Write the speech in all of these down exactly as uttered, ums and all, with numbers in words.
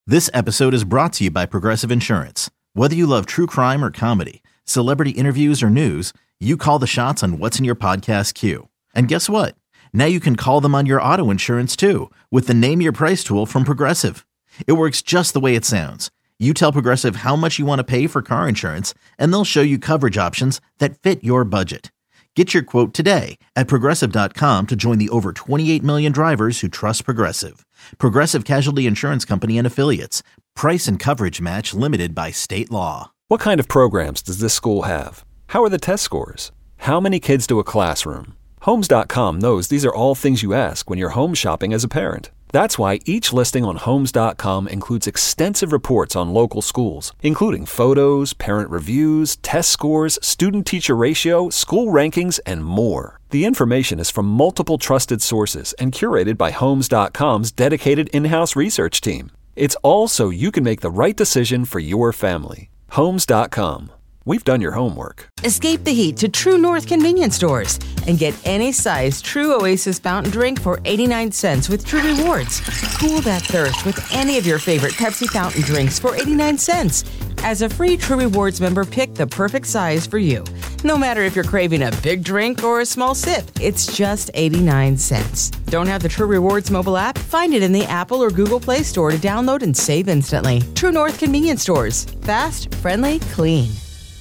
This episode is brought to you by Progressive Insurance. Whether you love true crime or comedy, celebrity interviews or news, you call the shots on what's in your podcast queue. And guess what? Now you can call them on your auto insurance too with the Name Your Price tool from Progressive. It works just the way it sounds. You tell Progressive how much you want to pay for car insurance, and they'll show you coverage options that fit your budget. Get your quote today at Progressive dot com to join the over twenty-eight million drivers who trust Progressive. Progressive Casualty Insurance Company and Affiliates. Price and coverage match limited by state law. What kind of programs does this school have? How are the test scores? How many kids do a classroom? Homes dot com knows these are all things you ask when you're home shopping as a parent. That's why each listing on Homes dot com includes extensive reports on local schools, including photos, parent reviews, test scores, student-teacher ratio, school rankings, and more. The information is from multiple trusted sources and curated by Homes dot com's dedicated in-house research team. It's all so you can make the right decision for your family. Homes dot com. We've done your homework. Escape the heat to True North convenience stores and get any size True Oasis fountain drink for eighty-nine cents with True Rewards. Cool that thirst with any of your favorite Pepsi fountain drinks for eighty-nine cents. As a free True Rewards member, pick the perfect size for you. No matter if you're craving a big drink or a small sip, it's just eighty-nine cents. Don't have the True Rewards mobile app? Find it in the Apple or Google Play Store to download and save instantly. True North convenience stores. Fast, friendly, clean.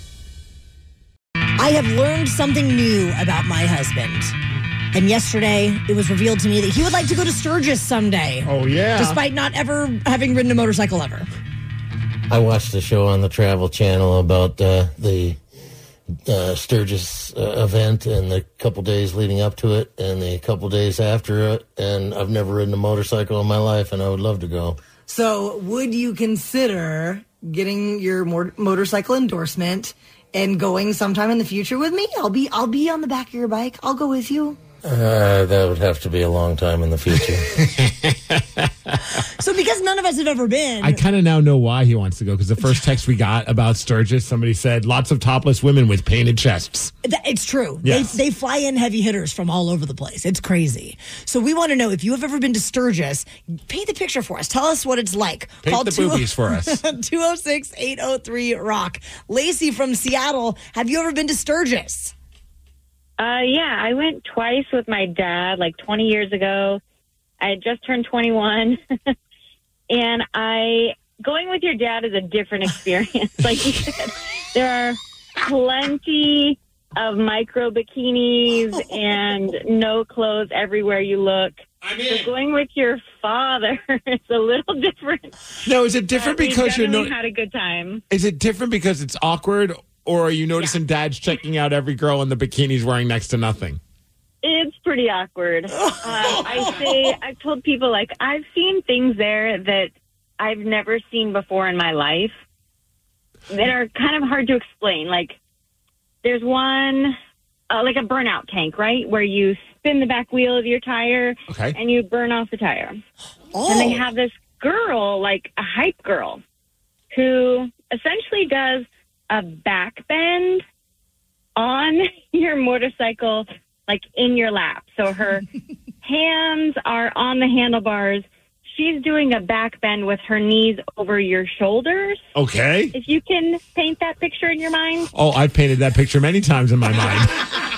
I have learned something new about my husband. And yesterday, it was revealed to me that he would like to go to Sturgis someday. Oh, yeah. Despite not ever having ridden a motorcycle ever. I watched the show on the Travel Channel about uh, the uh, Sturgis uh, event and the couple days leading up to it and the couple days after it. And I've never ridden a motorcycle in my life, and I would love to go. So would you consider getting your mor- motorcycle endorsement and going sometime in the future with me? I'll be I'll be on the back of your bike. I'll go with you. Uh, that would have to be a long time in the future. So because none of us have ever been. I kind of now know why he wants to go, because the first text we got about Sturgis, somebody said lots of topless women with painted chests. It's true. Yes. They, they fly in heavy hitters from all over the place. It's crazy. So we want to know if you have ever been to Sturgis, paint the picture for us. Tell us what it's like. Paint Call the boobies for us. two oh six, eight oh three, rock. Lacey from Seattle, have you ever been to Sturgis? Uh, yeah, I went twice with my dad, like twenty years ago. I had just turned twenty-one. And I, going with your dad is a different experience. Like you said, there are plenty of micro bikinis and no clothes everywhere you look. I'm in. So going with your father is a little different. No, is it different But we because you're definitely no- had a good time. Is it different because it's awkward, or are you noticing Yeah. dads checking out every girl in the bikinis wearing next to nothing? It's pretty awkward. um, I say, I've told people, like, I've seen things there that I've never seen before in my life that are kind of hard to explain. Like, there's one, uh, like a burnout tank, right? Where you spin the back wheel of your tire Okay. and you burn off the tire. Oh. And they have this girl, like a hype girl, who essentially does a back bend on your motorcycle, like in your lap. So her hands are on the handlebars. She's doing a back bend with her knees over your shoulders. Okay. If you can paint that picture in your mind. Oh, I've painted that picture many times in my mind.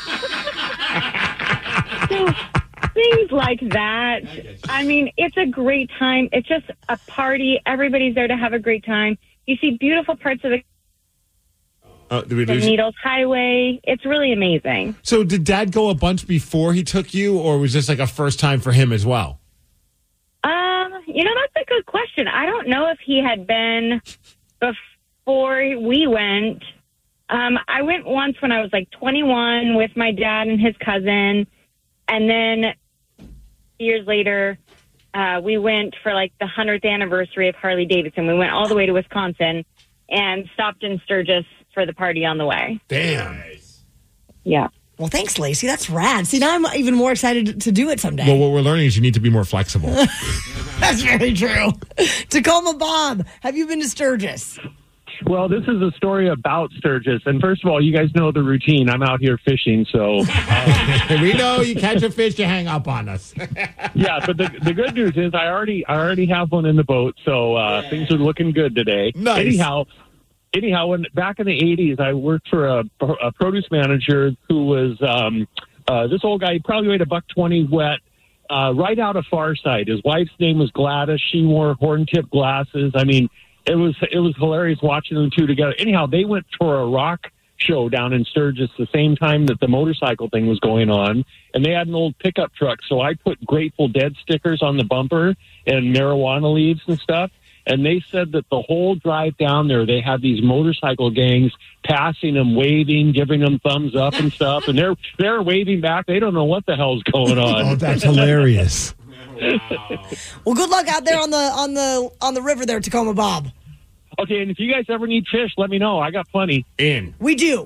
So things like that. I mean, it's a great time. It's just a party. Everybody's there to have a great time. You see beautiful parts of the Uh, did we the lose? Needles Highway. It's really amazing. So did Dad go a bunch before he took you, or was this like a first time for him as well? Um, you know, that's a good question. I don't know if he had been before we went. Um, I went once when I was like twenty-one with my dad and his cousin. And then years later, uh, we went for like the hundredth anniversary of Harley Davidson. We went all the way to Wisconsin and stopped in Sturgis for the party on the way. Damn. Yeah. Well, thanks, Lacey. That's rad. See, now I'm even more excited to do it someday. Well, what we're learning is you need to be more flexible. That's very true. Tacoma Bob, have you been to Sturgis? Well, this is a story about Sturgis. And first of all, you guys know the routine. I'm out here fishing, so... Uh, we know you catch a fish, you hang up on us. Yeah, but the, the good news is I already I already have one in the boat, so uh, yeah. things are looking good today. Nice. Anyhow, anyhow, when back in the eighties, I worked for a, a produce manager who was... Um, uh, this old guy, he probably weighed a buck twenty wet, uh, right out of Farside. His wife's name was Gladys. She wore horn-tip glasses. I mean... It was it was hilarious watching them two together. Anyhow, they went for a rock show down in Sturgis the same time that the motorcycle thing was going on, and they had an old pickup truck. So I put Grateful Dead stickers on the bumper and marijuana leaves and stuff. And they said that the whole drive down there, they had these motorcycle gangs passing them, waving, giving them thumbs up and stuff. And they're they're waving back. They don't know what the hell's going on. Oh, that's hilarious. Wow. Well, good luck out there on the on the on the river there, Tacoma Bob. Okay, and if you guys ever need fish, let me know. I got plenty. In. We do.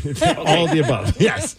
All of the above. Yes.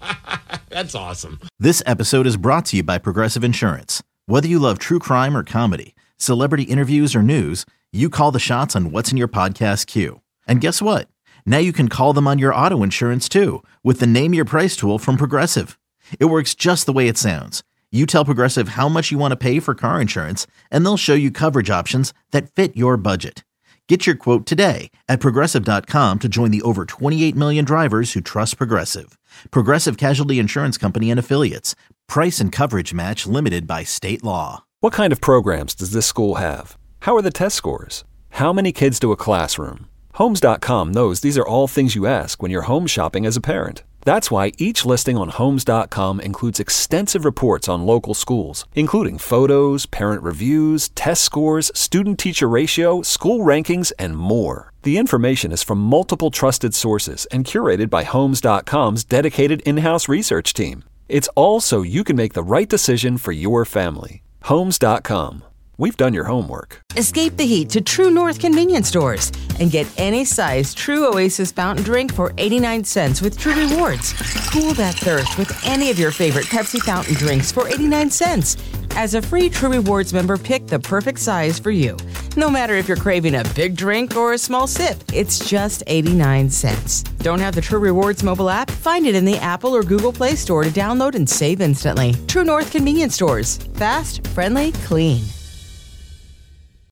That's awesome. This episode is brought to you by Progressive Insurance. Whether you love true crime or comedy, celebrity interviews or news, you call the shots on what's in your podcast queue. And guess what? Now you can call them on your auto insurance too with the Name Your Price tool from Progressive. It works just the way it sounds. You tell Progressive how much you want to pay for car insurance, and they'll show you coverage options that fit your budget. Get your quote today at Progressive dot com to join the over twenty-eight million drivers who trust Progressive. Progressive Casualty Insurance Company and Affiliates. Price and coverage match limited by state law. What kind of programs does this school have? How are the test scores? How many kids do a classroom? Homes dot com knows these are all things you ask when you're home shopping as a parent. That's why each listing on Homes dot com includes extensive reports on local schools, including photos, parent reviews, test scores, student-teacher ratio, school rankings, and more. The information is from multiple trusted sources and curated by Homes dot com's dedicated in-house research team. It's all so you can make the right decision for your family. Homes dot com. We've done your homework. Escape the heat to True North convenience stores and get any size True Oasis fountain drink for eighty-nine cents with True Rewards. Cool that thirst with any of your favorite Pepsi fountain drinks for eighty-nine cents. As a free True Rewards member, pick the perfect size for you. No matter if you're craving a big drink or a small sip, it's just eighty-nine cents. Don't have the True Rewards mobile app? Find it in the Apple or Google Play Store to download and save instantly. True North convenience stores. Fast, friendly, clean.